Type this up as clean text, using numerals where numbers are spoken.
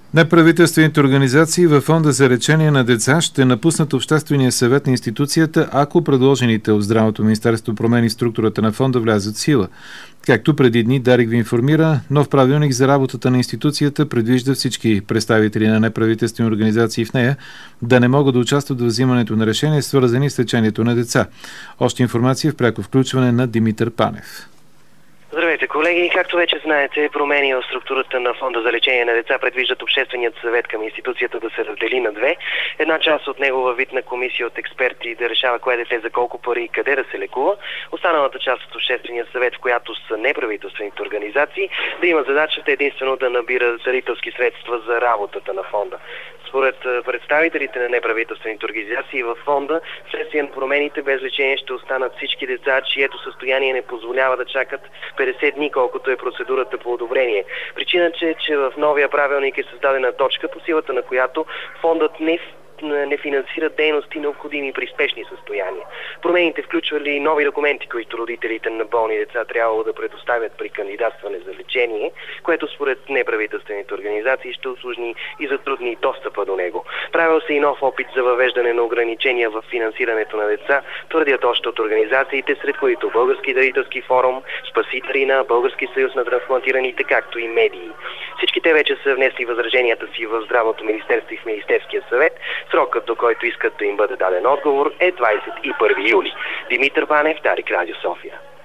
Неправителствените организации във Фонда за лечение на деца ще напуснат Обществения съвет на институцията, ако предложените от Здравното министерство промени в структурата на фонда влязат в сила. Както преди дни Дарик ви информира, нов правилник за работата на институцията предвижда всички представители на неправителствени организации в нея да не могат да участват в взимането на решения, свързани с лечението на деца. Още информация в пряко включване на Димитър Панев. Здравейте, колеги! Както вече знаете, промени в структурата на Фонда за лечение на деца предвиждат Общественият съвет към институцията да се раздели на две. Една част от него във вид на комисия от експерти да решава кое дете за колко пари и къде да се лекува. Останалата част от Обществения съвет, в която са неправителствените организации, да има задачата единствено да набира дарителски средства за работата на фонда. Според представителите на неправителствените организации във фонда, вследствие на промените без лечение ще останат всички деца, чието състояние не позволява да чакат 50 дни, колкото е процедурата по одобрение. Причината е, че в новия правилник е създадена точка, по силата на която фондът не финансира дейности необходими при спешни състояния. Промените включвали нови документи, които родителите на болни деца трябвало да предоставят при кандидатстване за лечение, което според неправителствените организации ще усложни и затрудни достъпа до него. Правил се и нов опит за въвеждане на ограничения в финансирането на деца, твърдят още от организациите, сред които Български дарителски форум, Спасителина, Български съюз на трансплантираните, както и медии. Всички те вече са внесли възраженията си в Здравното министерство и в Министерския съвет. Срокът, до който искат да им бъде даден отговор, е 21 юли. Димитър Панев, Дарик, Радио София.